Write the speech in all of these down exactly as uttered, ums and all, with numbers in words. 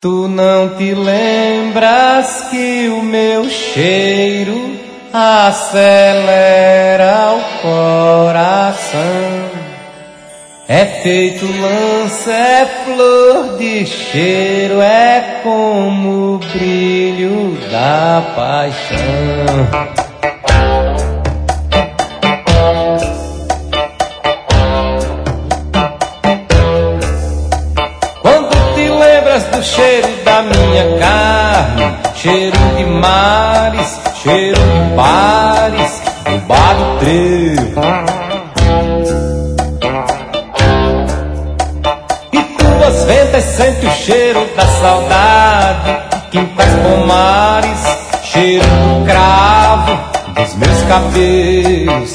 Tu não te lembras que o meu cheiro acelera o coração? É feito lança, é flor de cheiro, é como o brilho da paixão. Do cheiro da minha carne, cheiro de mares, cheiro de bares, do bar do trevo. E tuas ventas sente o cheiro da saudade, quintais pomares, cheiro do cravo dos meus cabelos.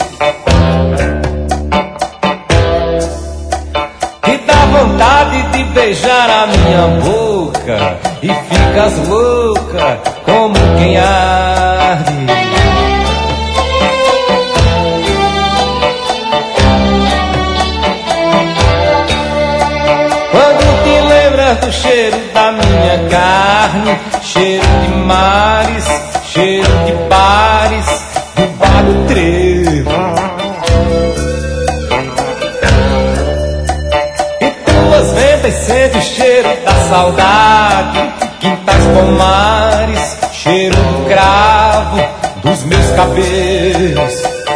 Vontade de beijar a minha boca e ficas louca como quem arde. Quando te lembras do cheiro da minha carne, cheiro de mares, cheiro de bares, do bar do trevo. Sente o cheiro da saudade, quintais pomares, cheiro do cravo dos meus cabelos.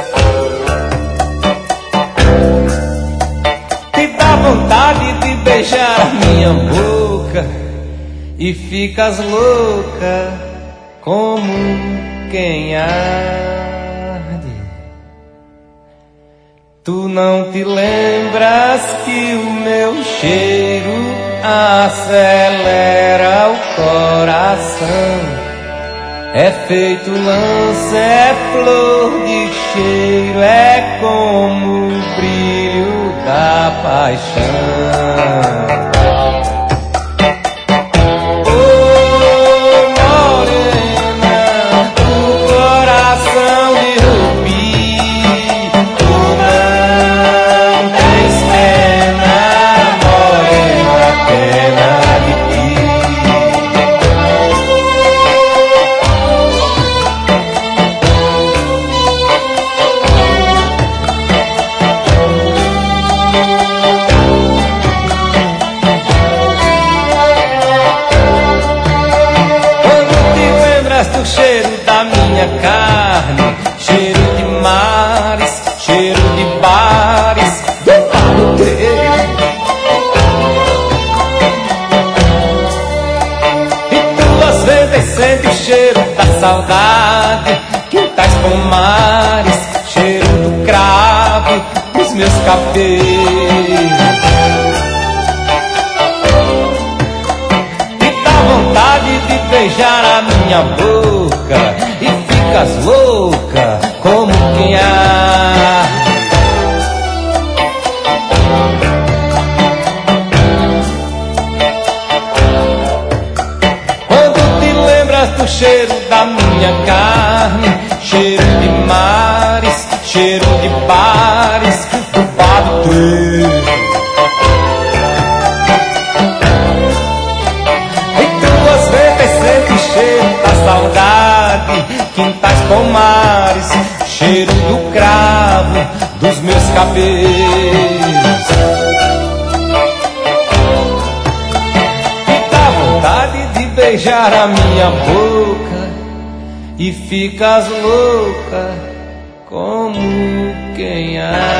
Te dá vontade de beijar a minha boca e ficas louca como quem arde. Tu não te lembras que o meu cheiro acelera o coração? É feito lança, é flor de cheiro, é como o brilho da paixão. Do cheiro da minha carne, cheiro de mares, cheiro de bares, do bar do trevo. E tuas ventas sente o cheiro da saudade, quintais pomares, cheiro do cravo dos meus cabelos. Vontade de beijar a minha boca e ficas louca como quem arde. Quando te lembras do cheiro da minha carne, cheiro de mares, cheiro de bares, do bar do trevo. Saudade, quintais pomares, cheiro do cravo dos meus cabelos. E dá vontade de beijar a minha boca e ficas louca como quem arde.